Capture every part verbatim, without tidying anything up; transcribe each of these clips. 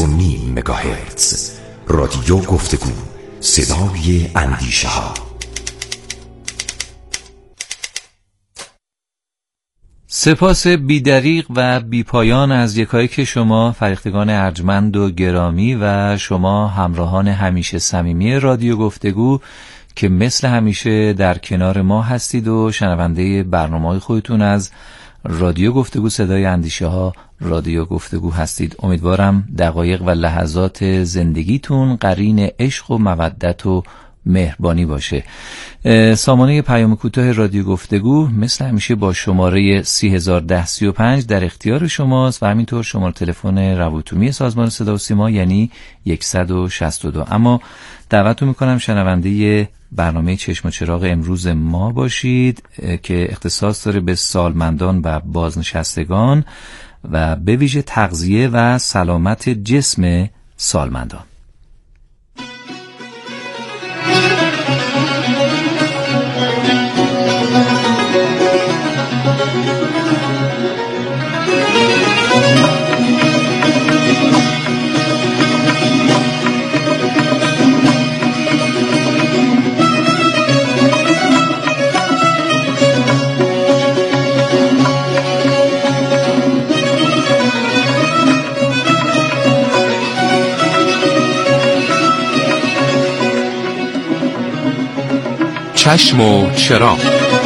و نیم مگاهرتز. رادیو گفتگو، صدای اندیشه ها. سپاس بیدریغ و بیپایان از یکایک شما فرهیختگان ارجمند و گرامی و شما همراهان همیشه صمیمی رادیو گفتگو که مثل همیشه در کنار ما هستید و شنونده برنامه‌های خودتون از رادیو گفتگو صدای اندیشه ها رادیو گفتگو هستید. امیدوارم دقایق و لحظات زندگیتون قرین عشق و مودت و مهربانی باشه. سامانه پیام کوتاه رادیو گفتگو مثل همیشه با شماره سی هزار و ده سی و پنج در اختیار شماست و همینطور شماره تلفن روابط سازمان صدا و سیما یعنی صد و شصت و دو. اما دعوتتون میکنم شنونده برنامه چشم و چراغ امروز ما باشید که اختصاص داره به سالمندان و بازنشستگان و به ویژه تغذیه و سلامت جسم سالمندان. چشم و چراغ.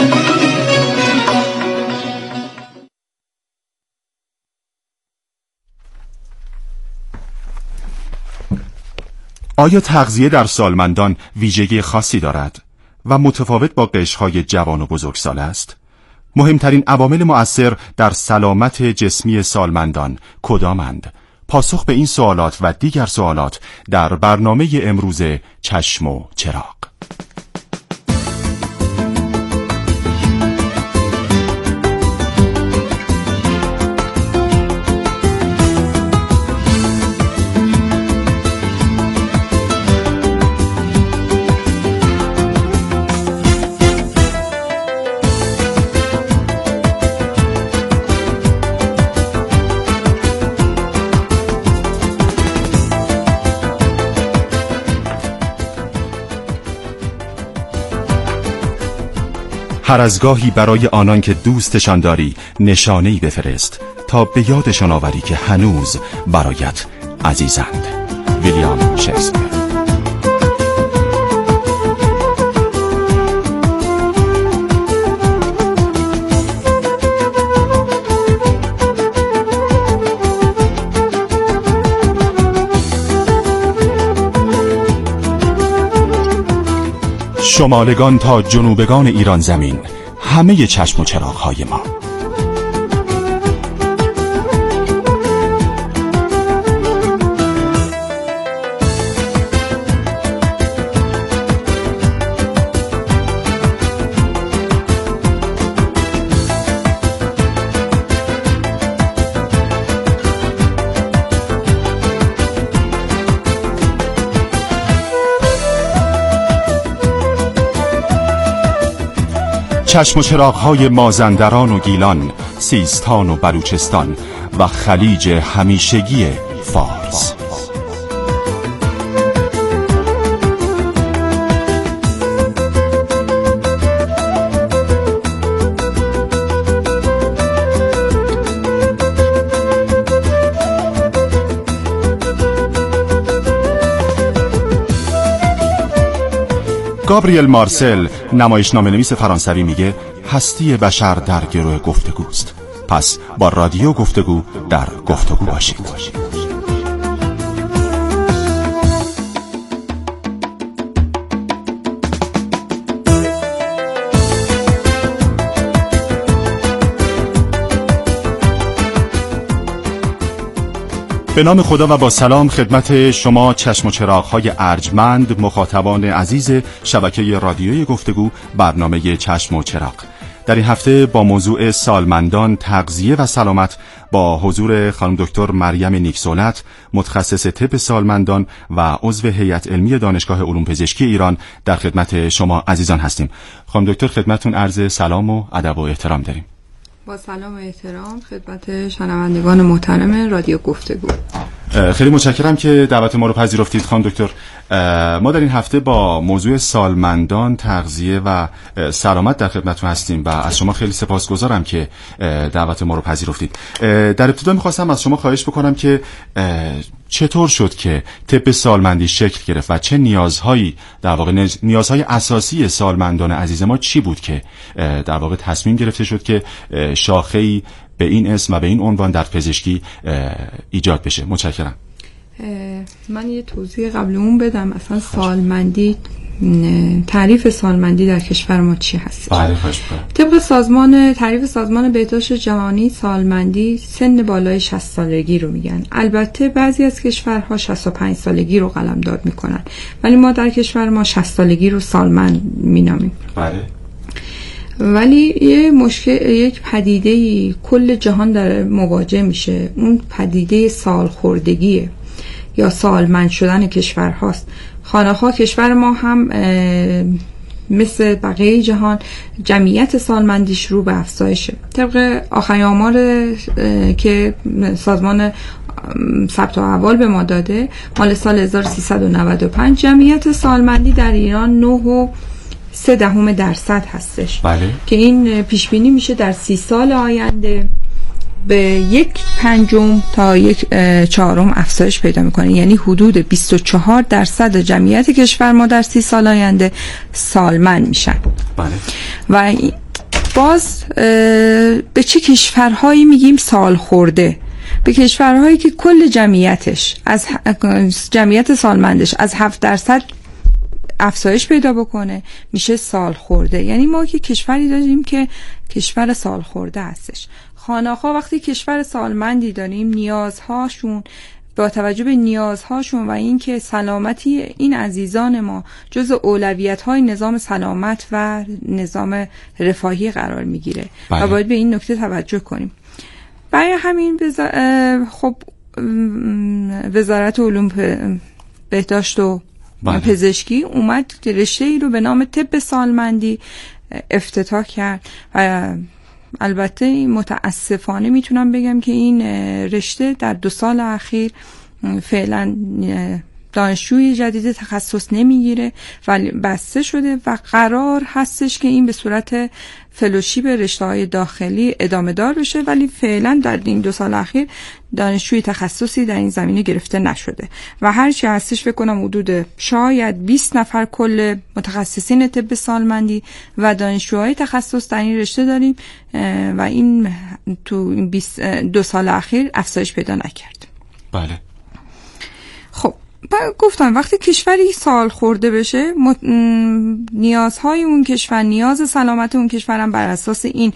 آیا تغذیه در سالمندان ویژگی خاصی دارد و متفاوت با قشرهای جوان و بزرگسال است؟ مهمترین عوامل مؤثر در سلامت جسمی سالمندان کدامند؟ پاسخ به این سوالات و دیگر سوالات در برنامه امروز چشم و چراغ. هر از گاهی برای آنان که دوستشان داری نشانه‌ای بفرست تا به یادشان آوری که هنوز برایت عزیزند. ویلیام شکسپیر. شمالگان تا جنوبگان ایران زمین، همه چشم و چراغ‌های ما. چشم و چراغ‌های مازندران و گیلان، سیستان و بلوچستان و خلیج همیشگی فارس. گابریل مارسل، نمایشنامه نویس فرانسوی، میگه هستی بشر در گروه گفتگوست. پس با رادیو گفتگو در گفتگو باشید. به نام خدا و با سلام خدمت شما چشم و چراغ‌های ارجمند مخاطبان عزیز شبکه رادیوی گفتگو، برنامه چشم و چراغ. در این هفته با موضوع سالمندان، تغذیه و سلامت با حضور خانم دکتر مریم نیکسولت، متخصص طب سالمندان و عضو هیئت علمی دانشگاه علوم پزشکی ایران در خدمت شما عزیزان هستیم. خانم دکتر خدمتتون عرض سلام و ادب و احترام داریم. با سلام و احترام خدمت شنوندگان محترم رادیو گفتگو. خیلی متشکرم که دعوت ما رو پذیرفتید خانم دکتر. ما در این هفته با موضوع سالمندان، تغذیه و سلامت در خدمتتون هستیم و از شما خیلی سپاسگزارم که دعوت ما رو پذیرفتید. در ابتدا می‌خواستم از شما خواهش بکنم که چطور شد که طب سالمندی شکل گرفت و چه نیازهایی در واقع نیازهای اساسی سالمندان عزیز ما چی بود که در واقع تصمیم گرفته شد که شاخه‌ای به این اسم و به این عنوان در پزشکی ایجاد بشه. متشکرم. من یه توضیح قبل اون بدم. اصلا سالمندی، تعریف سالمندی در کشور ما چی هست؟ بله خواهش می‌کنم. طبق سازمان تعریف سازمان بهداشت جهانی، سالمندی سن بالای شصت سالگی رو میگن. البته بعضی از کشورها شصت و پنج سالگی رو قلمداد میکنن، ولی ما در کشور ما شصت سالگی رو سالمند مینامیم. بله. ولی یه مشکل، یک پدیده کل جهان داره مواجه میشه، اون پدیده سالخوردگیه یا سالمند شدن کشور هاست. خانه‌ها کشور ما هم مثل بقیه جهان جمعیت سالمندیش رو به افزایشه. طبق آخرین آمار که سازمان ثبت احوال به ما داده مال سال هزار و سیصد و نود و پنج، جمعیت سالمندی در ایران نه و سه دهم درصد هستش. بله. که این پیش بینی میشه در سی سال آینده به یک پنجم تا یک چهارم افزایش پیدا میکنه، یعنی حدود بیست و چهار درصد جمعیت کشور ما در سی سال آینده سالمند میشن. بله. و باز به چه کشورهایی میگیم سال خورده؟ به کشورهایی که کل جمعیتش از جمعیت سالمندش از هفت درصد افزایش پیدا بکنه میشه سال خورده. یعنی ما که کشوری داریم که کشور سال خورده هستش. خانه‌ها وقتی کشور سالمندی داریم، نیازهاشون با توجه به نیازهاشون و اینکه سلامتی این عزیزان ما جزء اولویت‌های نظام سلامت و نظام رفاهی قرار میگیره و باید به این نکته توجه کنیم. برای همین بزا... خب وزارت علوم بهداشت و بله. پزشکی اومد که رشته ای رو به نام طب سالمندی افتتاح کرد و البته متاسفانه میتونم بگم که این رشته در دو سال اخیر فعلا دانشجوی جدید تخصص نمیگیره ولی بسته شده و قرار هستش که این به صورت فلوشیپ رشته‌های داخلی ادامه دار بشه، ولی فعلا در این دو سال اخیر دانشجوی تخصصی در این زمینه گرفته نشده و هرچی هستش فکر کنم حدود شاید بیست نفر کل متخصصین طب سالمندی و دانشجوهای تخصص در این رشته داریم و این تو بیست دو سال اخیر افزایش پیدا نکرد. بله. خب گفتم وقتی کشوری سال خورده بشه نیازهای اون کشور، نیاز سلامت اون کشور هم بر اساس این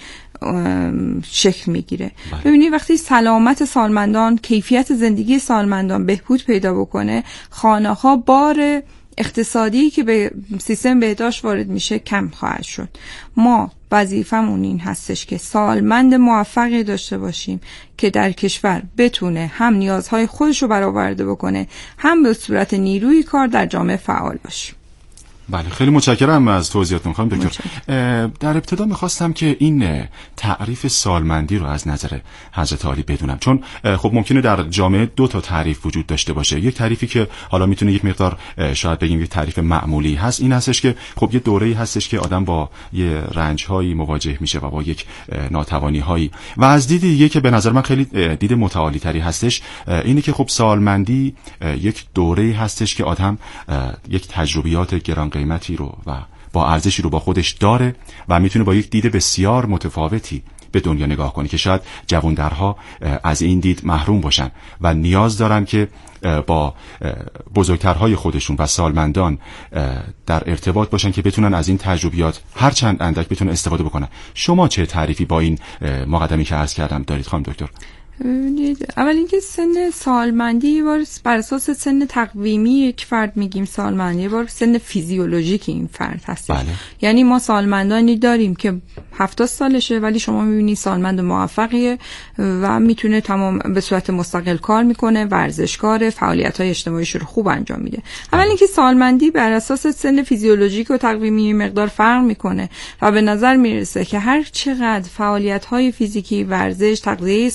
شکل میگیره. ببینید وقتی سلامت سالمندان، کیفیت زندگی سالمندان بهبود پیدا بکنه، خانه‌ها بار اقتصادی که به سیستم بهداشت وارد میشه کم خواهد شد. ما وظیفمون این هستش که سالمند موفقی داشته باشیم که در کشور بتونه هم نیازهای خودش رو برآورده بکنه، هم به صورت نیروی کار در جامعه فعال باشه. بله خیلی متشکرم از توضیحاتتون خانم دکتر. در ابتدا میخواستم که این تعریف سالمندی رو از نظر حضرت عالی بدونم، چون خب ممکنه در جامعه دو تا تعریف وجود داشته باشه. یک تعریفی که حالا میتونه یک مقدار شاید بگیم یک تعریف معمولی هست، این هستش که خب یه دوره‌ای هستش که آدم با یه رنج‌هایی مواجه میشه و با یک ناتوانی‌هایی، و از دید دیگه که به نظر من خیلی دید متعالی‌تری هستش اینه که خب سالمندی یک دوره‌ای هستش که آدم یک تجربیات گران قیمتی رو و با ارزشی رو با خودش داره و میتونه با یک دید بسیار متفاوتی به دنیا نگاه کنه که شاید جوان‌درها از این دید محروم باشن و نیاز دارن که با بزرگترهای خودشون و سالمندان در ارتباط باشن که بتونن از این تجربیات هر چند اندک بتونن استفاده بکنن. شما چه تعریفی با این مقدمی که عرض کردم دارید خانم دکتر؟ ببینید اول اینکه سن سالمندی یه بار بر اساس سن تقویمی یک فرد میگیم سالمندی، یه بار سن فیزیولوژیک این فرد هست. بله. یعنی ما سالمندانی داریم که هفتاد سالشه ولی شما میبینید سالمند موفقیه و میتونه تمام به صورت مستقل کار میکنه، ورزشکاره، فعالیت‌های اجتماعیش رو خوب انجام میده. اول اینکه سالمندی بر اساس سن فیزیولوژیک و تقویمی مقدار فرق میکنه و به نظر میرسه که هر چقدر فعالیت‌های فیزیکی، ورزش، تغذیه سالم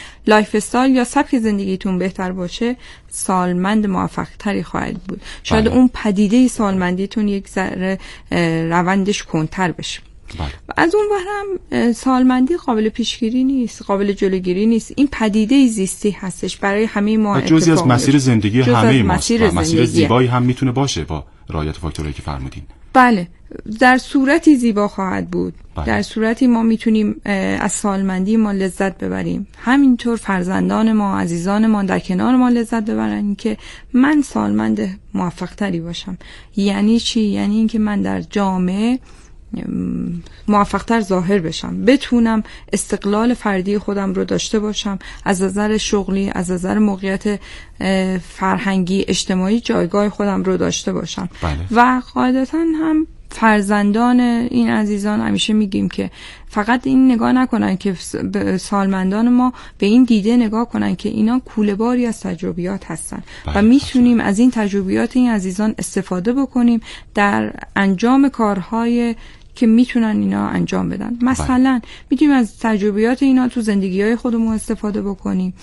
لایف استایل یا سبک زندگیتون بهتر باشه، سالمند موفق تری خواهید بود. شاید بله. اون پدیده سالمندیتون یک ذره روندش کنتر بشه. بله. از اون ورم سالمندی قابل پیشگیری نیست، قابل جلوگیری نیست. این پدیده زیستی هستش، برای همه ما جزئی از مسیر زندگی همه ماست و مسیر زندگی. زیبایی هم میتونه باشه با رعایت فاکتورهایی که فرمودین. بله، در صورتی زیبا خواهد بود. بله. در صورتی ما میتونیم از سالمندی ما لذت ببریم، همینطور فرزندان ما، عزیزان ما در کنار ما لذت ببرن که من سالمند موفق تری باشم. یعنی چی؟ یعنی اینکه من در جامعه موفق‌تر ظاهر بشم، بتونم استقلال فردی خودم رو داشته باشم، از نظر شغلی، از نظر موقعیت فرهنگی اجتماعی جایگاه خودم رو داشته باشم. بله. و قاعدتاً هم فرزندان این عزیزان همیشه میگیم که فقط این نگاه نکنن که سالمندان ما به این دیده نگاه کنن که اینا کوله‌باری از تجربیات هستن. بله. و میتونیم از این تجربیات این عزیزان استفاده بکنیم در انجام کارهای که میتونن اینا انجام بدن. مثلا میتونیم از تجربیات اینا تو زندگی‌های خودمون استفاده بکنیم.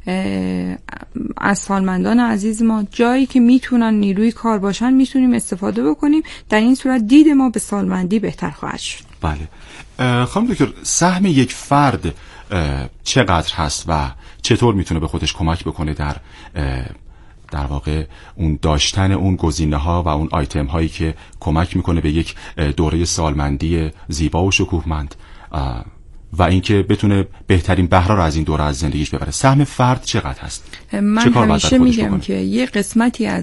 از سالمندان عزیز ما جایی که میتونن نیروی کار باشن میتونیم استفاده بکنیم. در این صورت دید ما به سالمندی بهتر خواهد شد. بله. خانم دکتر، سهم یک فرد چقدر هست و چطور میتونه به خودش کمک بکنه در در واقع اون داشتن اون گزینه‌ها و اون آیتم هایی که کمک میکنه به یک دوره سالمندی زیبا و شکوهمند و اینکه بتونه بهترین بهره رو از این دوره از زندگیش ببره؟ سهم فرد چقدر هست؟ من همیشه میگم که یه قسمتی از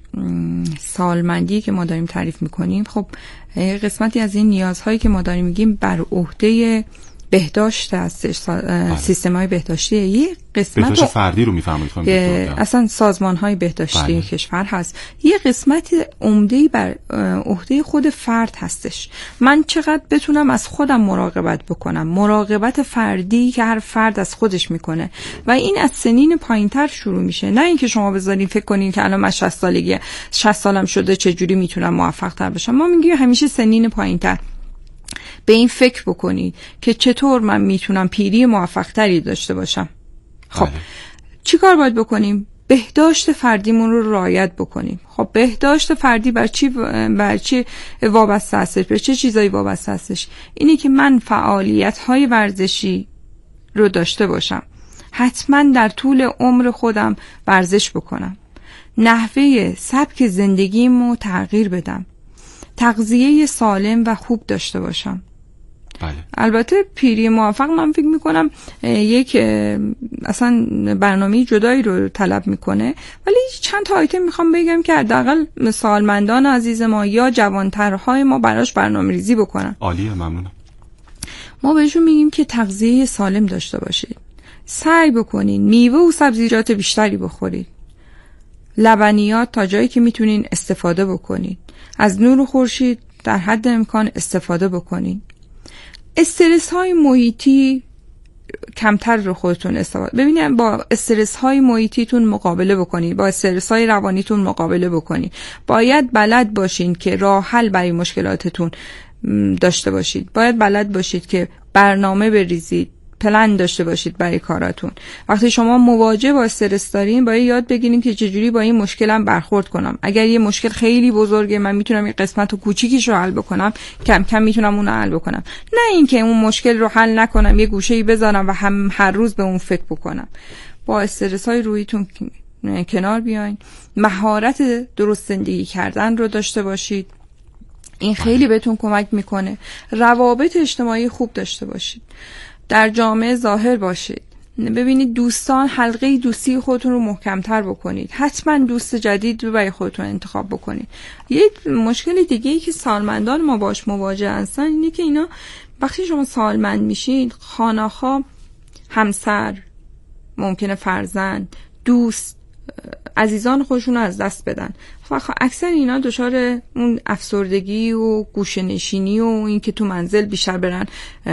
سالمندی که ما داریم تعریف میکنیم، خب یه قسمتی از این نیازهایی که ما داریم میگیم بر عهده بهداشت هستش، سیستم‌های بهداشتی. یه قسمت بهداشت فردی رو میفهمید اصلا سازمان‌های بهداشتی بله. کشور هست. یه قسمت عمده‌ای بر عهده خود فرد هستش. من چقدر بتونم از خودم مراقبت بکنم، مراقبت فردی که هر فرد از خودش میکنه و این از سنین پایینتر شروع میشه. نه اینکه شما بذارین فکر کنین که الان من شصت سالگی شصت سالم شده چجوری میتونم موفق‌تر بشم. ما میگیم همیشه سنین پایینتر به این فکر بکنید که چطور من میتونم پیری موفق‌تری داشته باشم. خب بله. چی کار باید بکنیم؟ بهداشت فردیمون رو رعایت بکنیم. خب بهداشت فردی بر چی بر چی وابسته هستش؟ به چه چیزایی وابسته هستش؟ اینی که من فعالیت‌های ورزشی رو داشته باشم. حتما در طول عمر خودم ورزش بکنم. نحوه سبک زندگیمو تغییر بدم. تغذیه سالم و خوب داشته باشم. بله. البته پیری موفق من فکر میکنم یک اصلا برنامه جدایی رو طلب میکنه، ولی چند تا آیتم میخوام بگم که حداقل سالمندان عزیز ما یا جوانترهای ما براش برنامه ریزی بکنن. عالیه، ممنونم. ما بهشون میگیم که تغذیه سالم داشته باشید، سعی بکنین میوه و سبزیجات بیشتری بخورید، لبنیات تا جایی که میتونین استفاده بکنید، از نور خورشید در حد امکان استفاده بکنید. استرس های محیطی کمتر رو خودتون استفاده ببینید، با استرس های محیطیتون مقابله بکنید، با استرس های روانیتون مقابله بکنید. باید بلد باشین که راه حل برای مشکلاتتون داشته باشید. باید بلد باشید که برنامه بریزید، پلن داشته باشید برای کاراتون. وقتی شما مواجه با استرس دارین، باید یاد بگیریم که چجوری با این مشکلم برخورد کنم. اگر یه مشکل خیلی بزرگه، من میتونم یه قسمت کوچیکیش رو حل بکنم، کم کم میتونم اون رو حل بکنم. نه اینکه اون مشکل رو حل نکنم، یه گوشه‌ای بذارم و هم هر روز به اون فکر بکنم. با استرس‌های رویتون کنار بیاین. مهارت درست زندگی کردن رو داشته باشید. این خیلی بهتون کمک میکنه. روابط اجتماعی خوب داشته باشید. در جامعه ظاهر باشید. ببینید دوستان، حلقه دوستی خودتون رو محکم‌تر بکنید. حتما دوست جدید رو برای خودتون انتخاب بکنید. یه مشکل دیگه ای که سالمندان ما باش مواجه هستن اینه که اینا وقتی شما سالمند میشید، خانه‌ها، همسر، ممکنه فرزند، دوست، عزیزان خودشون رو از دست بدن. فقط اکثر اینا دچار اون افسردگی و گوشه‌نشینی و این که تو منزل بیشتر برن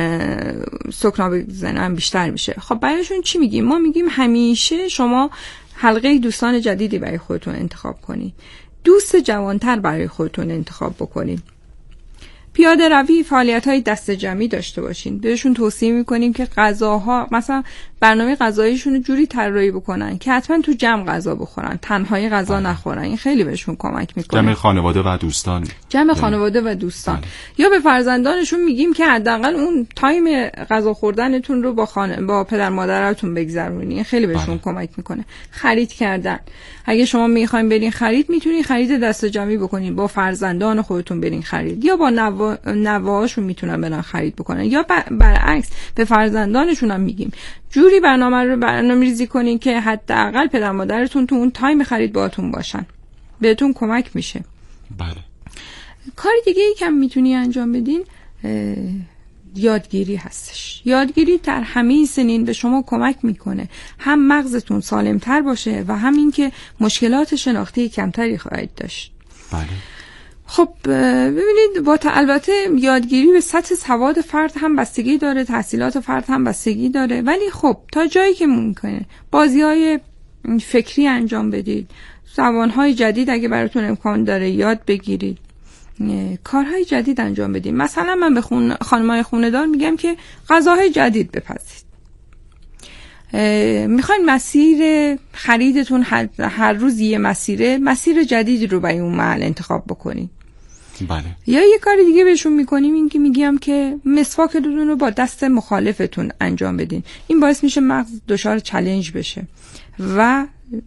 سکنا بزنن بیشتر میشه. خب برایشون چی میگیم؟ ما میگیم همیشه شما حلقه دوستان جدیدی برای خودتون انتخاب کنید. دوست جوانتر برای خودتون انتخاب بکنید. پیاده روی، فعالیت‌های دست جمعی داشته باشین. بهشون توصیه می‌کنیم که غذاها مثلا برنامه غذاییشون رو جوری طراحی بکنن که حتما تو جمع غذا بخورن، تنهایی غذا بله. نخورن. این خیلی بهشون کمک می‌کنه. جمع خانواده و دوستان. جمع خانواده و دوستان. بله. یا به فرزندانشون میگیم که حداقل اون تایم غذا خوردنتون رو با خانه با پدر مادرتون بگذرونین. این خیلی بهشون بله. کمک می‌کنه. خرید کردن. اگه شما می‌خواید برین خرید، میتونین خرید دست جمعی بکنین، با فرزندان خودتون برین خرید، یا با نوا... نوه‌هاشون میتونن برن خرید بکنن، یا برعکس به فرزندانشون هم میگیم جوری برنامه رو برنامه‌ریزی کنین که حداقل پدر مادرتون تو اون تایم خرید باهاتون باشن. بهتون کمک میشه. بله. کار دیگه ای که میتونی انجام بدین یادگیری هستش. یادگیری در همه سنین به شما کمک میکنه هم مغزتون سالمتر باشه و هم این که مشکلات شناختی کمتری خواهید داشت. بله. خب ببینید با البته یادگیری به سطح سواد فرد هم بستگی داره، تحصیلات فرد هم بستگی داره، ولی خب تا جایی که ممکنه بازی‌های فکری انجام بدید، زبان‌های جدید اگه براتون امکان داره یاد بگیرید، کارهای جدید انجام بدید. مثلا من به خون... خانمای خونه‌دار میگم که غذاهای جدید بپزید. میخواین مسیر خریدتون هر, هر روز یه مسیره، مسیر جدیدی رو برای اون محل انتخاب بکنید. بله. یا یه کار دیگه بهشون میکنیم این که میگم که مسواکتون رو با دست مخالفتون انجام بدین. این باعث میشه مغز دچار چالش بشه و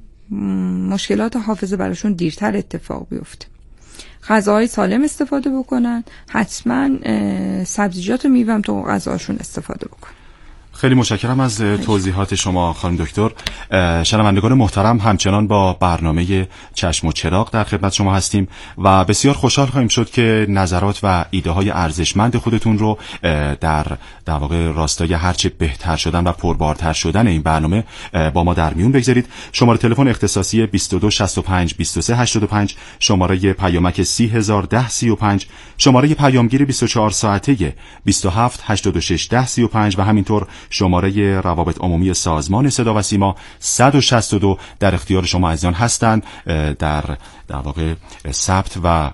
مشکلات حافظه براشون دیرتر اتفاق بیفته. غذاهای سالم استفاده بکنن، حتما سبزیجات و میوه هم تو غذاشون استفاده بکنن. خیلی متشکرم از توضیحات شما خانم دکتر. شنوندگان محترم، همچنان با برنامه چشم و چراغ در خدمت شما هستیم و بسیار خوشحال خواهیم شد که نظرات و ایده های ارزشمند خودتون رو در در واقع راستای هرچه بهتر شدن و پربارتر شدن این برنامه با ما در میون بگذارید. شماره تلفن اختصاصی بیست و دو شصت و پنج بیست و سه هشتاد و پنج، شماره پیامک سی هزار ده سی و پنج، شماره پیامگیر بیست و چهار ساعته بیست و هفت هشتاد و شش ده سی و پنج و همینطور شماره روابط عمومی سازمان صدا و سیما صد و شصت و دو در اختیار شما عزیزان هستند در در واقع ثبت و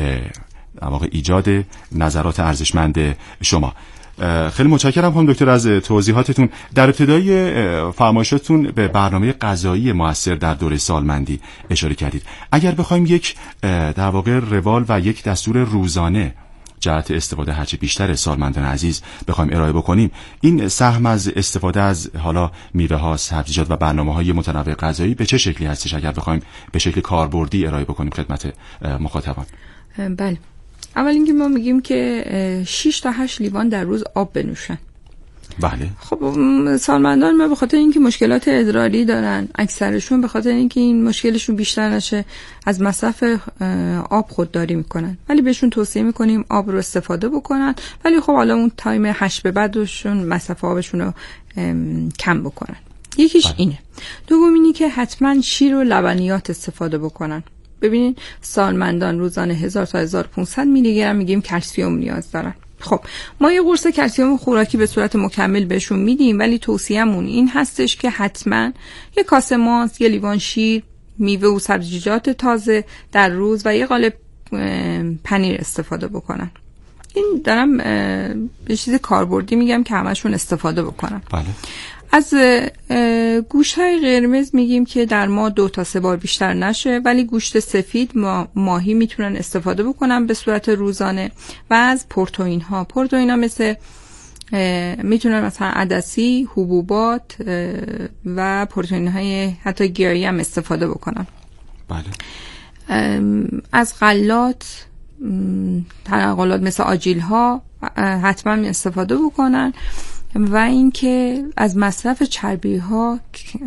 در واقع ایجاد نظرات ارزشمند شما. خیلی متشکرم خانم دکتر از توضیحاتتون. در ابتدای فرمایشاتون به برنامه غذایی مؤثر در دوره سالمندی اشاره کردید. اگر بخوایم یک در واقع روال و یک دستور روزانه جهت استفاده هرچه بیشتر سالمندان عزیز بخوایم ارائه بکنیم، این سهم از استفاده از حالا میوه ها، سبزیجات و برنامه‌های متنوع غذایی به چه شکلی هستش اگر بخوایم به شکل کاربردی ارائه بکنیم خدمت مخاطبان؟ بله، اول اینکه ما میگیم که شش تا هشت لیوان در روز آب بنوشن. بله. خب سالمندان ما به خاطر اینکه مشکلات ادراری دارن، اکثرشون به خاطر اینکه این مشکلشون بیشتر نشه از مصرف آب خودداری میکنن، ولی بهشون توصیه میکنیم آب رو استفاده بکنن، ولی خب حالا اون تایم هشت به بعدشون مصرف آبشون رو کم بکنن. یکیش بله. اینه. دوم اینی که حتما شیر و لبنیات استفاده بکنن. ببینین سالمندان روزانه هزار تا هزار و پانصد میلی گرم میگیم کلسیم نیاز دارن. خب ما یه قرص کلسیم خوراکی به صورت مکمل بهشون میدیم، ولی توصیه‌مون این هستش که حتما یه کاسه ماست، یه لیوان شیر، میوه و سبزیجات تازه در روز و یه قالب پنیر استفاده بکنن. این دارم به چیز کاربردی میگم که همشون استفاده بکنن. بله. از گوشت‌های قرمز میگیم که در ماه دو تا سه بار بیشتر نشه، ولی گوشت سفید ما ماهی میتونن استفاده بکنن به صورت روزانه. و از پروتئین ها پروتئین ها مثل میتونن مثلا عدسی، حبوبات و پروتئین های حتی گیاهی هم استفاده بکنن. بله. از غلات، تنقلات مثل آجیل ها حتما استفاده بکنن. و اینکه از مصرف چربی ها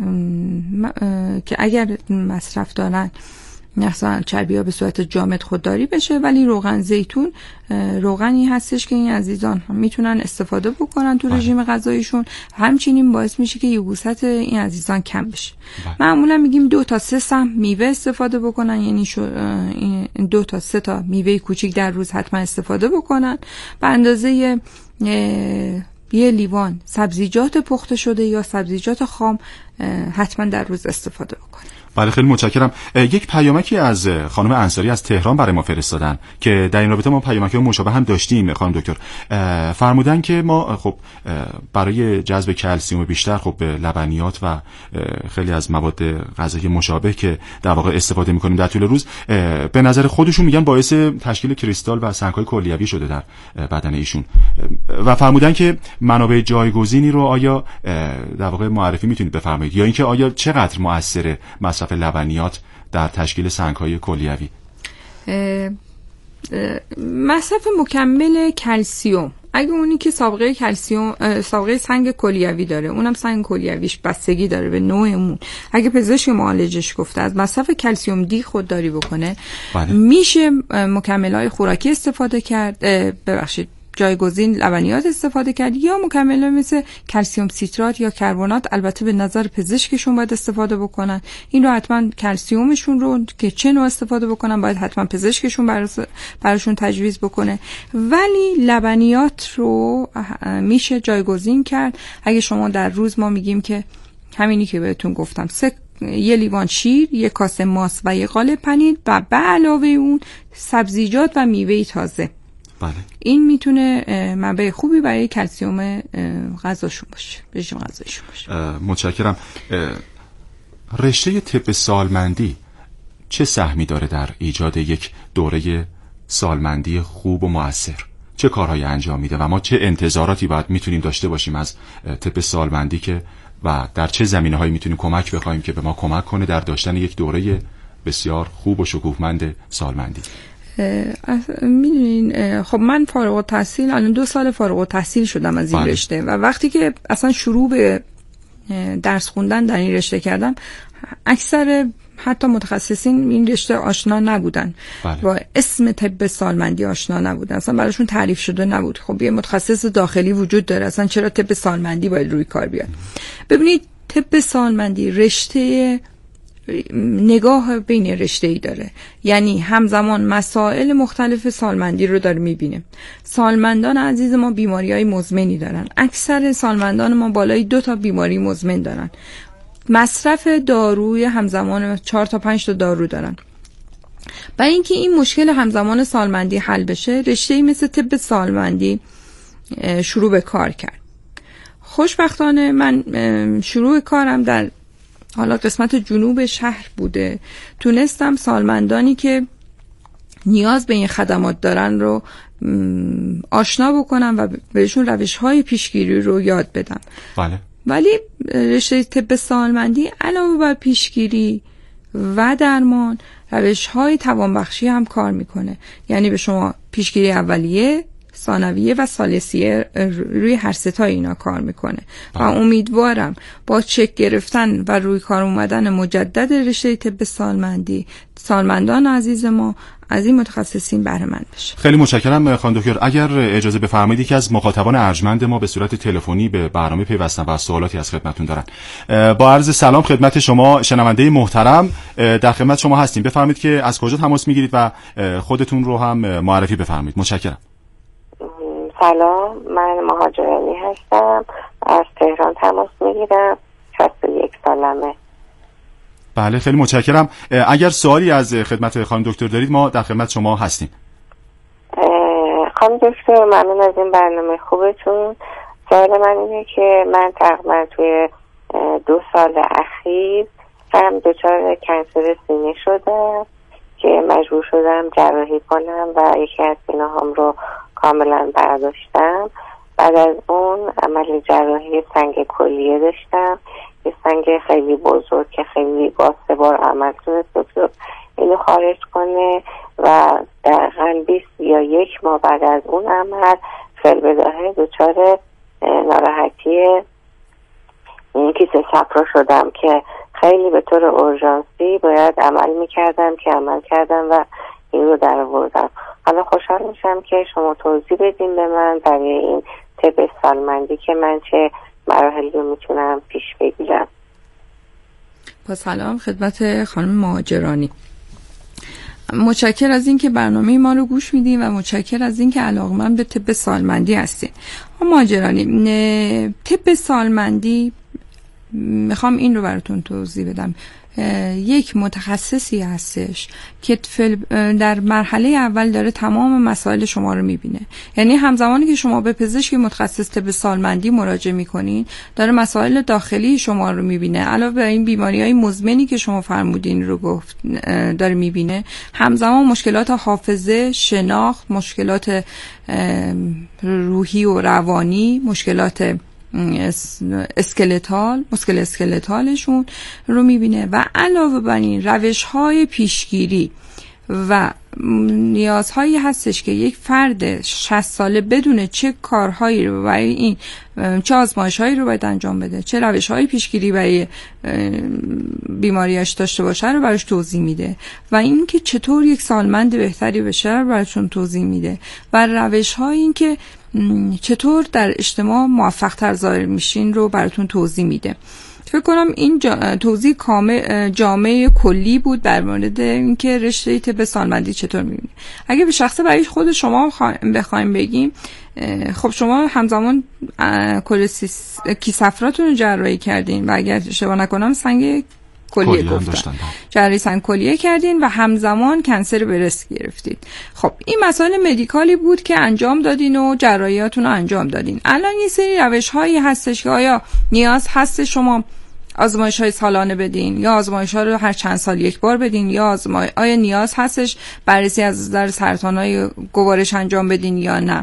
که اگر مصرف دارن مثلا چربی ها به صورت جامد خودداری بشه، ولی روغن زیتون روغنی هستش که این عزیزان هم میتونن استفاده بکنن تو رژیم غذاییشون، همچنین باعث میشه که یبوست این عزیزان کم بشه. معمولا میگیم دو تا سه سهم میوه استفاده بکنن، یعنی شو دو تا سه تا میوه کوچیک در روز حتما استفاده بکنن. به اندازه یه لیوان سبزیجات پخته شده یا سبزیجات خام حتما در روز استفاده بکنید. بله خیلی متشکرم. یک پیامکی از خانم انصاری از تهران برای ما فرستادن که در این رابطه ما پیامکی مشابه هم داشتیم. خانم دکتر فرمودن که ما خب برای جذب کلسیم بیشتر خب لبنیات و خیلی از مواد غذایی مشابه که در واقع استفاده می‌کنیم در طول روز، به نظر خودشون میگن باعث تشکیل کریستال و سنگ‌های کلیوی شده در بدن ایشون و فرمودن که منابع جایگزینی رو آیا در واقع معرفی میتونید بفرمایید یا اینکه آیا چقدر مؤثره مصرف لبنیات در تشکیل سنگ‌های کلیوی؟ مصرف مکمل کلسیوم، اگه اونی که سابقه کلسیوم سابقه سنگ کلیوی داره، اونم سنگ کلیویش بستگی داره به نوع اون، اگه پزشک معالجش گفته از مصرف کلسیوم دی خودداری بکنه بله. میشه مکمل‌های خوراکی استفاده کرد، ببخشید جایگزین لبنیات استفاده کرد یا مکمل‌های مثل کلسیوم سیترات یا کربنات، البته به نظر پزشکشون باید استفاده بکنن. این رو حتما کلسیومشون رو که چه نوع استفاده بکنن باید حتما پزشکشون براشون تجویز بکنه، ولی لبنیات رو میشه جایگزین کرد. اگه شما در روز ما میگیم که همینی که بهتون گفتم، سه یه لیوان شیر، یک کاسه ماست و یک قالب پنیر و به علاوه اون سبزیجات و میوه تازه، بله. این میتونه منبع خوبی برای کلسیوم غذاشون باشه، رژیم غذایشون باشه. متشکرم. رشته طب سالمندی چه سهمی داره در ایجاد یک دوره سالمندی خوب و مؤثر؟ چه کارهایی انجام میده و ما چه انتظاراتی باید میتونیم داشته باشیم از طب سالمندی که و در چه زمینه‌هایی میتونیم کمک بخوایم که به ما کمک کنه در داشتن یک دوره بسیار خوب و شکوفمند سالمندی؟ میدونین خب من فارغ التحصیل الان دو سال فارغ التحصیل شدم از این بله. رشته و وقتی که اصلا شروع به درس خوندن در این رشته کردم، اکثر حتی متخصصین این رشته آشنا نبودن بله. با اسم طب سالمندی آشنا نبودن، اصلا براشون تعریف شده نبود. خب یه متخصص داخلی وجود داره، اصلا چرا طب سالمندی باید روی کار بیاد؟ ببینید طب سالمندی رشته نگاه بین رشته‌ای داره، یعنی همزمان مسائل مختلف سالمندی رو داره میبینه. سالمندان عزیز ما بیماری‌های مزمنی دارن، اکثر سالمندان ما بالای دو تا بیماری مزمن دارن، مصرف داروی همزمان چهار تا پنج تا دارو دارن. برای اینکه این مشکل همزمان سالمندی حل بشه، رشته‌ای مثل طب سالمندی شروع به کار کرد. خوشبختانه من شروع کارم در حالا قسمت جنوب شهر بوده، تونستم سالمندانی که نیاز به این خدمات دارن رو آشنا بکنم و بهشون روش‌های پیشگیری رو یاد بدم. بله. ولی رشته طب سالمندی علاوه بر پیشگیری و درمان، روش‌های توانبخشی هم کار میکنه، یعنی به شما پیشگیری اولیه، ثانویه و ثالثیه روی هر سه تا اینا کار میکنه و امیدوارم با چک گرفتن و روی کار اومدن مجدد رشته طب سالمندی سالمندان عزیز ما از این متخصصین بهره مند بشه. خیلی متشکرم خانم دکتر. اگر اجازه بفرمایید که از مخاطبان ارجمند ما به صورت تلفنی به برنامه پیوستن و سوالاتی از خدمتتون دارن. با عرض سلام خدمت شما شنونده محترم، در خدمت شما هستیم. بفرمایید که از کجا تماس میگیرید و خودتون رو هم معرفی بفرمایید. متشکرم. سلام، من مهاجرانی هستم، از تهران تماس میگیرم، شصت و یک سالمه. بله خیلی متشکرم. اگر سوالی از خدمت خانم دکتر دارید ما در خدمت شما هستیم. خانم دکتر ممنون از این برنامه خوبتون. سوال من اینه که من تقریبا توی دو سال اخیر سرم دچار کنسر سینه شدم که مجبور شدم جراحی کنم و یکی از سینه‌هام رو کاملا برداشتم. بعد از اون عمل جراحی سنگ کلیه داشتم، یه سنگ خیلی بزرگ که خیلی با سه بار عمل تونست دکتر اینو خارج کنه و دقیقا بیست یا یک ماه بعد از اون عمل فی‌البداهه دچار ناراحتی این کیسه صفرا شدم که خیلی به طور اورژانسی باید عمل میکردم که عمل کردم و این رو در آوردم. حالا خوشحال میشم که شما توضیح بدین به من برای این طب سالمندی که من چه مراحلی رو میتونم پیش بگیرم. با سلام خدمت خانم مهاجرانی. متشکر از این که برنامه ما رو گوش میدین و متشکر از این که علاقه‌مند به طب سالمندی هستین. مهاجرانی، طب سالمندی میخوام این رو براتون توضیح بدم. یک متخصصی هستش که در مرحله اول داره تمام مسائل شما رو میبینه. یعنی همزمانی که شما به پزشکی متخصص طب سالمندی مراجعه میکنین، داره مسائل داخلی شما رو میبینه. علاوه بر این بیماریهای مزمنی که شما فرمودین رو گفت داره میبینه، همزمان مشکلات حافظه، شناخت، مشکلات روحی و روانی، مشکلات اسکلتال، مشکل اسکلتالشون رو میبینه و علاوه بر این روش‌های پیشگیری و نیازهایی هستش که یک فرد شصت ساله بدونه چه کارهایی رو برای این، چه آزمایش‌هایی رو باید انجام بده، چه روش‌های پیشگیری برای بیماریاش داشته باشه رو براش توضیح میده و این که چطور یک سالمند بهتری بشه رو براشون توضیح میده و روش‌های این که چطور در اجتماع موفق تر ظاهر میشین رو براتون توضیح میده. فکر کنم این توضیح کامل جامع کلی بود در مورد اینکه رشته طب سالمندی چطور میبینه. اگه به شخصه برای خود شما بخوایم بگیم، خب شما همزمان کل کیسفراتون رو جراحی کردین و اگر اشتباه نکنم سنگ کلیه گفتن جراحی سنگ کلیه کردین و همزمان کنسر برست گرفتید. خب این مسائل مدیکالی بود که انجام دادین و جراحیاتون رو انجام دادین. الان یه سری روش هایی هستش که آیا نیاز هست شما آزمایش های سالانه بدین یا آزمایش ها رو هر چند سال یک بار بدین، یا آزمای... آیا نیاز هستش بررسی از نظر سرطان های گوارش انجام بدین یا نه،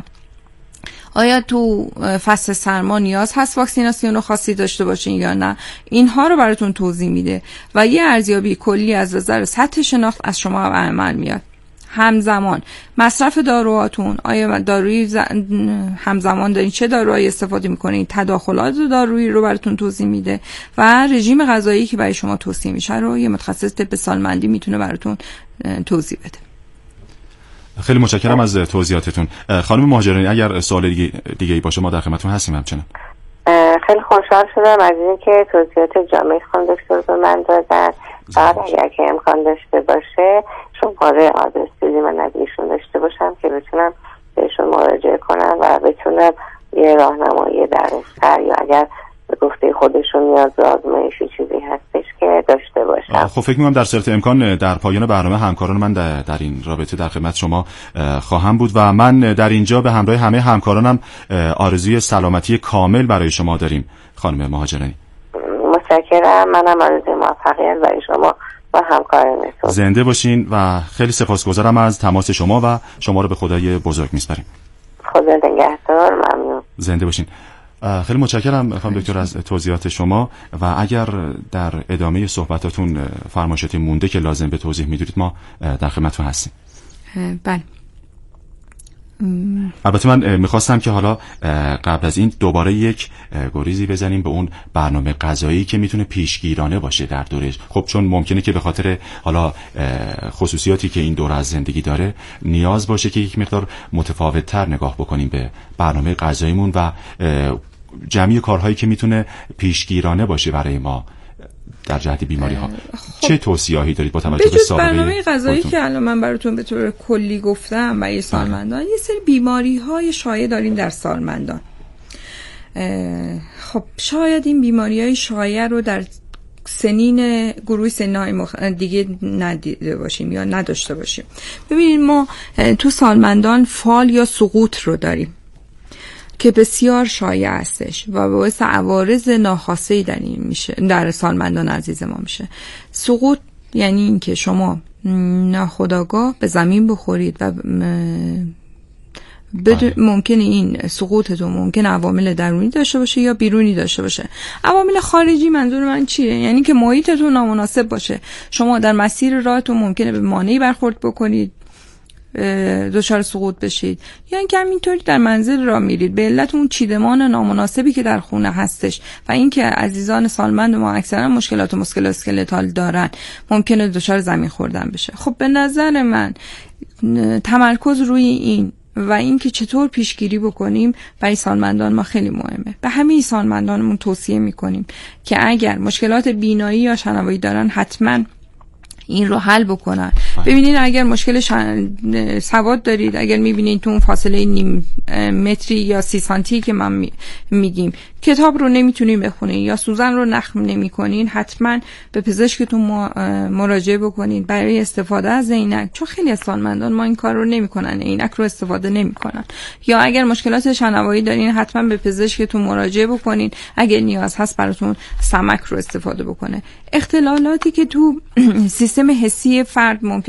آیا تو فصل سرما نیاز هست واکسیناسیون خاصی داشته باشین یا نه. اینها رو براتون توضیح میده و یه ارزیابی کلی از نظر سطح شناخت از شما عمل میاد. همزمان مصرف داروهاتون، آیا دارویی ز... همزمان دارین چه داروهایی استفاده میکنین، تداخلات دارویی رو براتون توضیح میده و رژیم غذایی که برای شما توصیه میشه رو یه متخصص طب سالمندی میتونه براتون توضیح بده. خیلی متشکرم از توضیحاتتون. خانم مهاجرانی، اگر سوال دیگه دیگه ای باشه ما در خدمتتون هستیم. همچنان خیلی خوشحال شدم از اینکه توضیحات جامعی خانم دکتر به من دادن. بعد اگر که امکان داشته باشه شماره آدرس دیدی من ندیشون داشته باشم که بتونم بهشون مراجعه کنم و بتونم یه راهنمایی درست‌تر یا اگر به گفته خودشون نیاز به آزمایشی چیزی هستش که داشته باشم. خب فکر می‌کنم در صورت امکان در پایان برنامه همکاران من در, در این رابطه در خدمت شما خواهم بود و من در اینجا به همراه همه همکارانم آرزوی سلامتی کامل برای شما داریم. خانم مهاجرانی متشکرم. منم آرزوی موفقیت برای شما و همکارانتون. زنده باشین و خیلی سپاسگزارم از تماس شما و شما رو به خدای بزرگ میسپاریم. خدا نگهدار. ممنون. زنده باشین. خیلی متشکرم خانم دکتر از توضیحات شما و اگر در ادامه صحبتاتون فرمایشاتی مونده که لازم به توضیح می‌دونید ما در خدمتتون هستیم. بله. البته من میخواستم که حالا قبل از این دوباره یک گریزی بزنیم به اون برنامه غذایی که میتونه پیشگیرانه باشه در دورش. خب چون ممکنه که به خاطر حالا خصوصیاتی که این دوره از زندگی داره نیاز باشه که یک مقدار متفاوت تر نگاه بکنیم به برنامه غذاییمون و جمعی کارهایی که میتونه پیشگیرانه باشه برای ما در جهت بیماری ها. خب چه توصیه‌ای دارید با توجه به سابقه برنامه غذایی که الان من براتون به طور کلی گفتم برای سالمندان؟ یه سری بیماری‌های شایع داریم در سالمندان. خب شاید این بیماری‌های شایع رو در سنین گروه سن‌های مخ... دیگه ندیده باشیم یا نداشته باشیم. ببینید ما تو سالمندان فال یا سقوط رو داریم که بسیار شایع هستش و باعث عوارض ناخواسته در این میشه، در سالمندان عزیز ما میشه. سقوط یعنی این که شما ناخودآگاه به زمین بخورید و بدون ممکنه این سقوطتون ممکنه عوامل درونی داشته باشه یا بیرونی داشته باشه. عوامل خارجی منظور من چیه؟ یعنی که محیطتون نامناسب باشه. شما در مسیر راهتون ممکنه به مانعی برخورد بکنید، دچار سقوط بشید، یا اینکه همینطوری در منزل راه میرید به علت اون چیدمان نامناسبی که در خونه هستش و اینکه عزیزان سالمند ما اکثرا مشکلات مسکل اسکلتال دارن، ممکنه دچار زمین خوردن بشه. خب به نظر من تمرکز روی این و اینکه چطور پیشگیری بکنیم برای سالمندان ما خیلی مهمه. به همه سالمندانمون توصیه میکنیم که اگر مشکلات بینایی یا شنوایی دارن حتما این رو حل بکنن. ببینید اگر مشکل شن... سواد دارید، اگر میبینید تو اون فاصله نیم متری یا سی سانتی که من می... میگیم کتاب رو نمیتونین بخونین یا سوزن رو نخم نمیکنین، حتما به پزشکتون مراجعه بکنین برای استفاده از عینک، چون خیلی از سالمندان ما این کار رو نمیکنن، عینک رو استفاده نمیکنن. یا اگر مشکلات شنوایی دارین حتما به پزشکتون مراجعه بکنین، اگر نیاز هست براتون سمک رو استفاده بکنه. اختلالاتی که تو سیستم حسی فرد ممکن